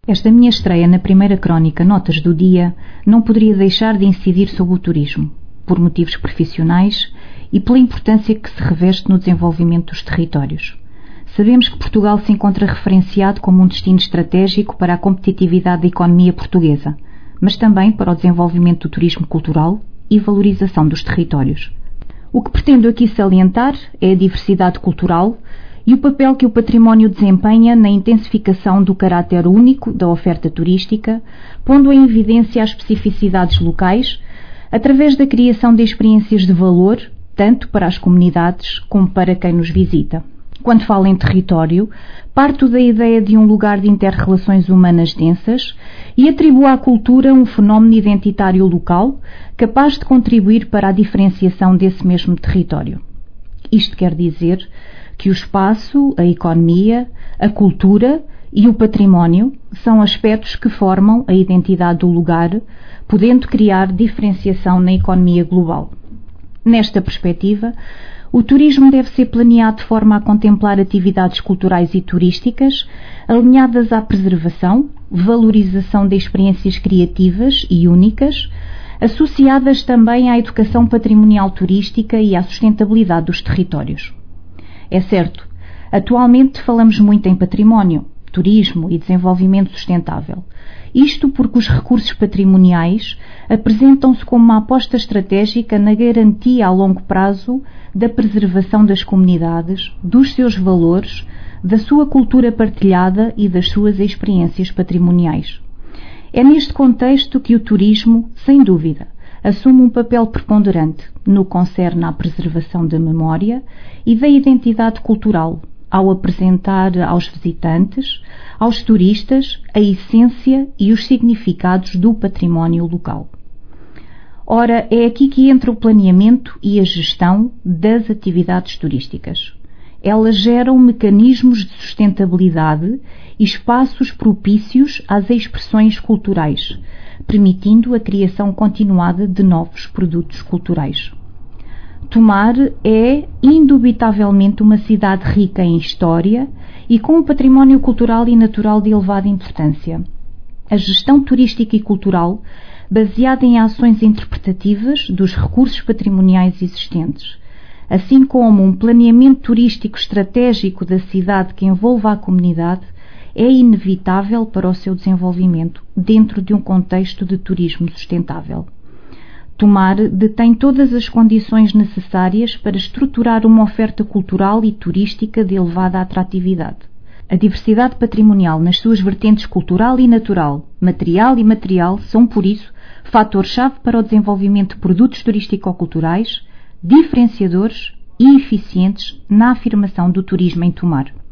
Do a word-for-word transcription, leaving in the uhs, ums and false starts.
Esta minha estreia na primeira crónica Notas do Dia não poderia deixar de incidir sobre o turismo, por motivos profissionais e pela importância que se reveste no desenvolvimento dos territórios. Sabemos que Portugal se encontra referenciado como um destino estratégico para a competitividade da economia portuguesa, mas também para o desenvolvimento do turismo cultural e valorização dos territórios. O que pretendo aqui salientar é a diversidade cultural e o papel que o património desempenha na intensificação do caráter único da oferta turística, pondo em evidência as especificidades locais, através da criação de experiências de valor, tanto para as comunidades como para quem nos visita. Quando falo em território, parto da ideia de um lugar de inter-relações humanas densas e atribuo à cultura um fenómeno identitário local capaz de contribuir para a diferenciação desse mesmo território. Isto quer dizer que o espaço, a economia, a cultura e o património são aspectos que formam a identidade do lugar, podendo criar diferenciação na economia global. Nesta perspectiva, o turismo deve ser planeado de forma a contemplar atividades culturais e turísticas alinhadas à preservação, valorização de experiências criativas e únicas, associadas também à educação patrimonial turística e à sustentabilidade dos territórios. É certo, atualmente falamos muito em património, turismo e desenvolvimento sustentável. Isto porque os recursos patrimoniais apresentam-se como uma aposta estratégica na garantia a longo prazo da preservação das comunidades, dos seus valores, da sua cultura partilhada e das suas experiências patrimoniais. É neste contexto que o turismo, sem dúvida, assume um papel preponderante no que concerne à preservação da memória e da identidade cultural, ao apresentar aos visitantes, aos turistas, a essência e os significados do património local. Ora, é aqui que entra o planeamento e a gestão das atividades turísticas. Elas geram mecanismos de sustentabilidade e espaços propícios às expressões culturais, permitindo a criação continuada de novos produtos culturais. Tomar é, indubitavelmente, uma cidade rica em história e com um património cultural e natural de elevada importância. A gestão turística e cultural, baseada em ações interpretativas dos recursos patrimoniais existentes, assim como um planeamento turístico estratégico da cidade que envolva a comunidade, é inevitável para o seu desenvolvimento dentro de um contexto de turismo sustentável. Tomar detém todas as condições necessárias para estruturar uma oferta cultural e turística de elevada atratividade. A diversidade patrimonial nas suas vertentes cultural e natural, material e material, são, por isso, fator-chave para o desenvolvimento de produtos turístico-culturais, diferenciadores e eficientes na afirmação do turismo em Tomar.